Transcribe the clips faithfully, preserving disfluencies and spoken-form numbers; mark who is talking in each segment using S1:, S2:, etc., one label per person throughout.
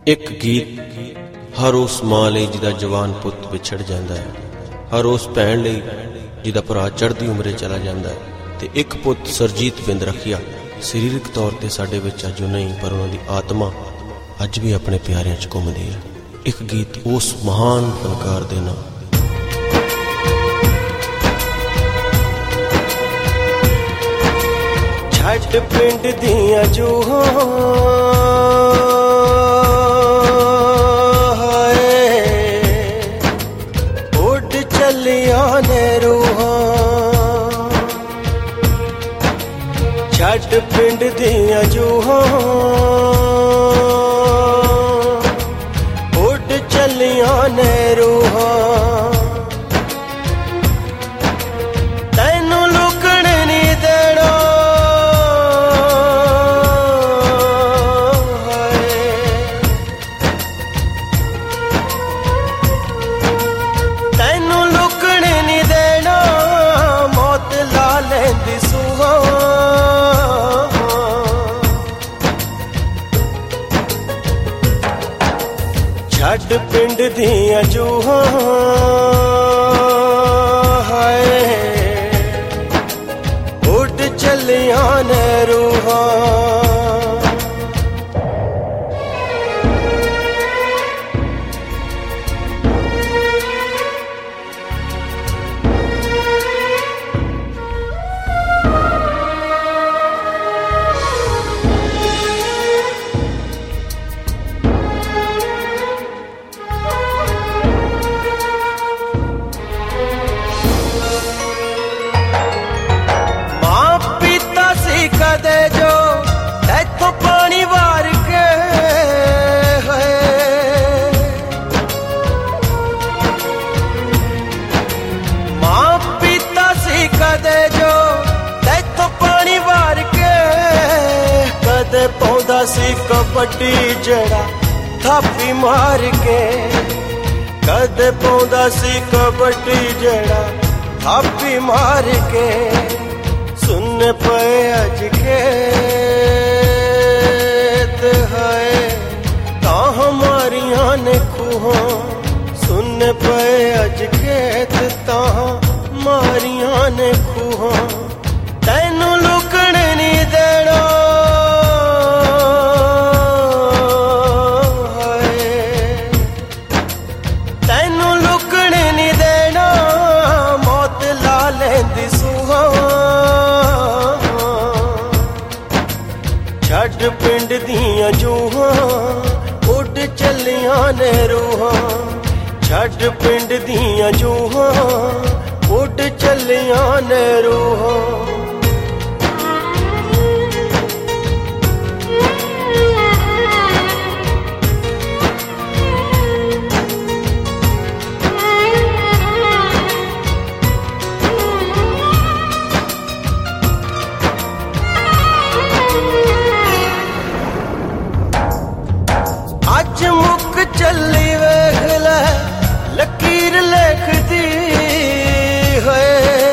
S1: एक गीत हर उस मां लई जिहदा जवान पुत विछड़ जांदा है, हर उस भैन लई जिहदा भरा चढ़दी उमरे चला जांदा है, ते एक पुत सरजीत बिंद रखिया सरीरक तौर ते साडे विच अज नहीं पर उन्हां दी आत्मा अज भी अपने प्यारियां च घुमदी है। एक गीत उस महान फनकार दे नाम
S2: छट पिंड दियां जूहां उड़ चलियां ने रूहां, छट पिंड दियां जूहां उड़ चलियां ने रूहां, तैनू लुकण नहीं देना छट पिंड दियां जूहां हाय उड़ चलियां ने रूहां। कदे जो इथों पानी वार के है, मां पीता सी कदे जो इथों पानी वार के, कदे पौंदा सी कबड्डी जड़ा थापी मार के, कदे पौंदा सी कबड्डी जड़ा थापी मार के, सुन पे अज खेत है ता हमारियां ने खूहां, सुन पे अज खेत ता हमारियां ने खूहां, तैनू लुकण नहीं देना तैनू लुकण नहीं देना, मौत ला लेंदी सूहां। छट पिंड दियां जूहां उड़ चलियां ने रूहां, छट पिंड दियां जूहां उड़ चलियां ने रूहां। अज मुक चली वेख ले लकीर लिखदी है,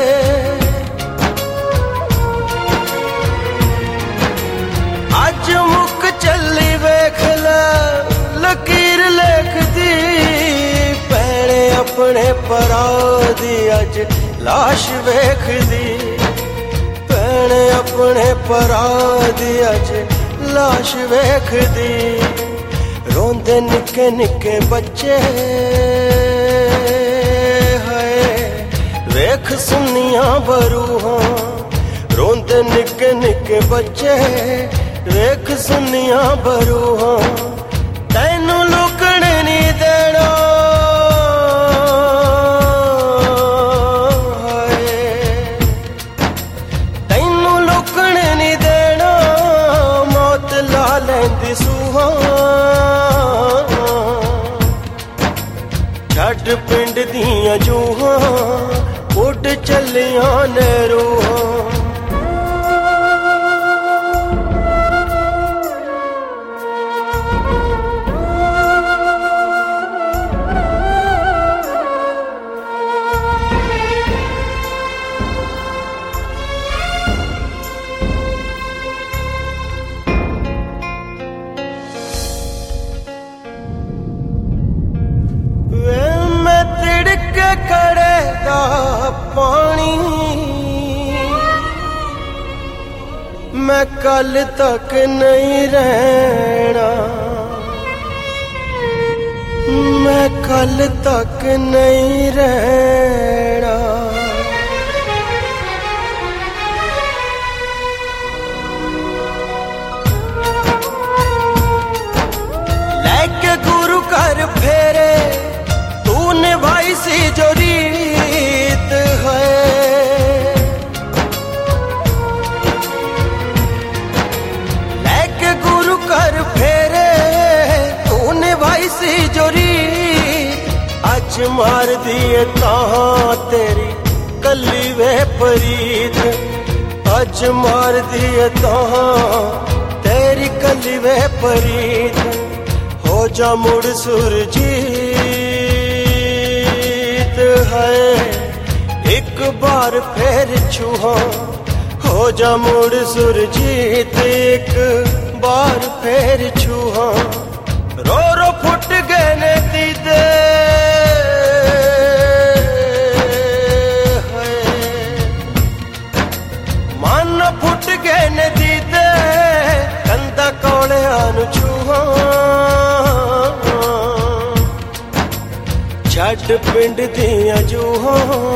S2: अज मुक चली वेख ले लकीर लिखदी, भैणे अपने भरा दी अज लाश वेखदी, भैणे अपने भरा दी अज लाश वेखदी, रोंदे निके निके बच्चे है वेख सुनिया बरूहां, रोंदे निके निके बच्चे वेख सुनिया बरूहां, तैनू लुकण नहीं देना तैनू लुकण नहीं देना, मौत ला लेंदी सूहां। छट पिंड दियां जूहां उड़ चलियां ने रूहां। कल तक नहीं रहना, मैं कल तक नहीं रहना। लेके गुरु कर फेरे तूने भाई सी जो रीत है, लेके गुरु कर फेरे तूने भाई सी जो रीत, अज मार दिए तां तेरी कली वे परीत, अज मार दिए तां तेरी कली वे परीत। हो जा मुड़ सुरजीत है एक बार फिर छुहा, हो जा मुड़ सुरजीत एक बार फिर छुहा। रो रो फुट गए ने दीदे मन फुट गए ने दीदे, कंधा कोले आनु छुहा। छड़ पिंड दियां जूहां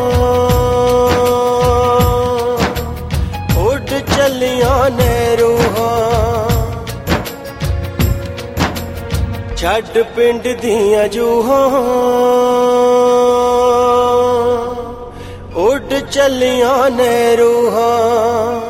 S2: उड़ चलियां ने रूहां, छड़ पिंड दियां जूहां उड़ चलियां ने रूहां।